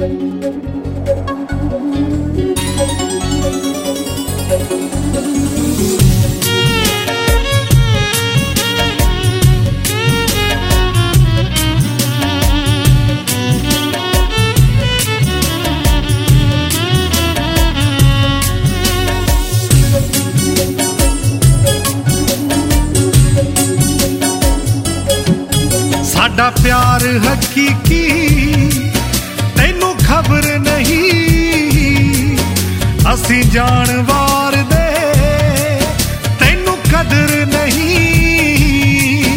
साडा प्यार हकीकी तैनू खबर नहीं, असी जानवार दे तैनू कदर नहीं।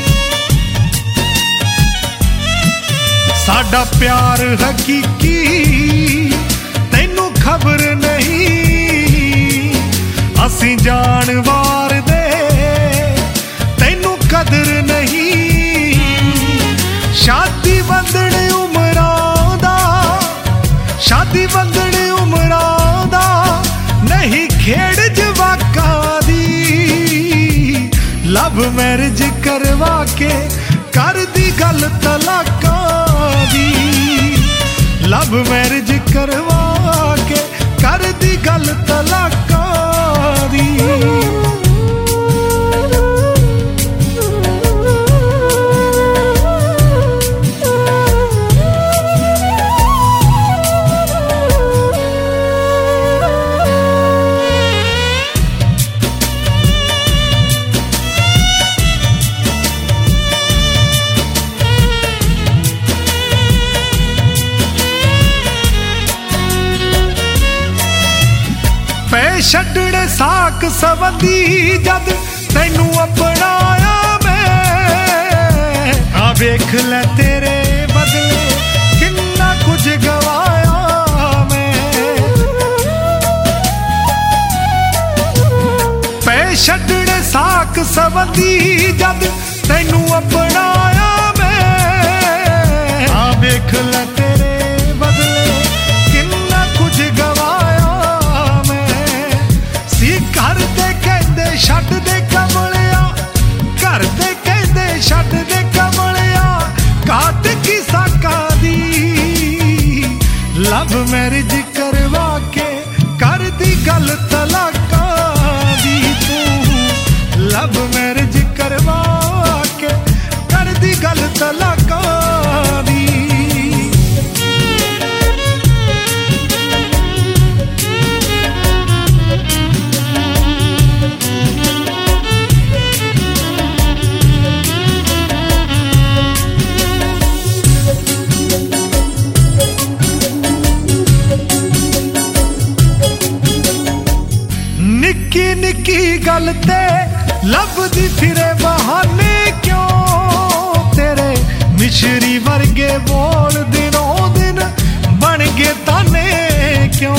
साडा प्यार हकीकी तैनू खबर नहीं, असी जानवार दे तैनू कदर नहीं। शादी बंधन उमरां दा, शादी बंधन उमरां दा नहीं खेड़ जवाकां दी। लव मैरिज करवा के कर दी गल तलाकां दी। लव मैरिज करवा के कर दी गल तलाकां दी। छड्डने साक संबंधी जद तैनू अपनाया मैं, आ वेख लै तेरे बदले किन्ना कुछ गवाया मैं। पै छड्डने साक संबंधी जद तैनू अपनाया मैं, आ वेख लै तेरे बदले किन्ना कुछ गवाया। घर दे कहंदे छड्ड दे कमलिया, घर दे कहंदे छड्ड दे कमलिया, काट की साकां दी। लव मैरिज करवा के कर दी गल तलाकां दी। तू लव मैरिज करवा के कर दी गल तलाकां दी। निक्की निक्की गल ते लभदी फिरे बहाने क्यों, तेरे मिश्री वर्गे बोल दिनों दिन बन गए ताने क्यों।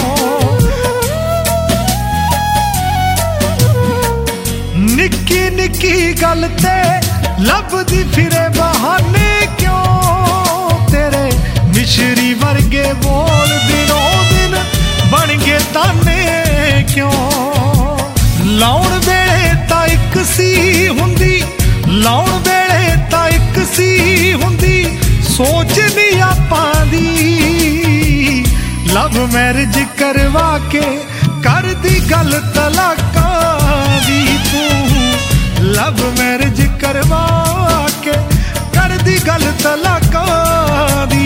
निक्की निक्की गल ते लभदी फिरे बहाने क्यों, तेरे मिश्री वर्गे बोल दिनों दिन बन गए ताने क्यों। लाउण वेले तां इक सी हुंदी, लाउण वेले तां इक सी हुंदी, सोच नहीं आपां दी। लव मैरिज करवा के कर दी गल तलाकां दी। तू लव मैरिज करवा के कर दी गल तलाकां दी।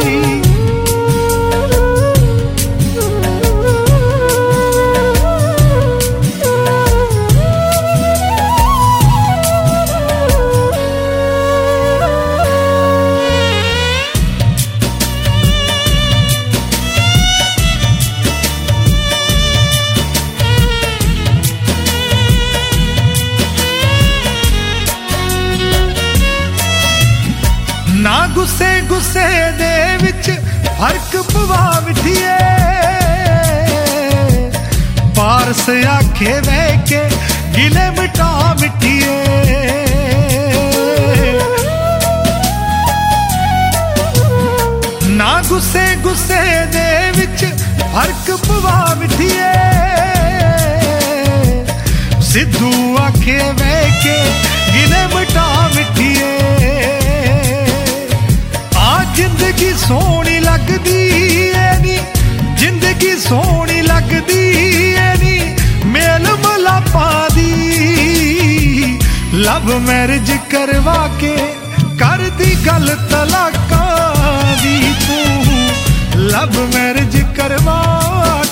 ना गुस्से गुस्से दे विच फर्क पवा मिठिए, पारस आखे वह के गिले मिटा मिठिए। ना गुस्से गुस्से दे विच फर्क पवा मिठिए, सिद्धू आखे वह के गिले मिटा मिठिए। जिंदगी सोहनी लगदी लव मैरिज करवा के कर दी गल तलाकां दी तू लव मैरिज करवा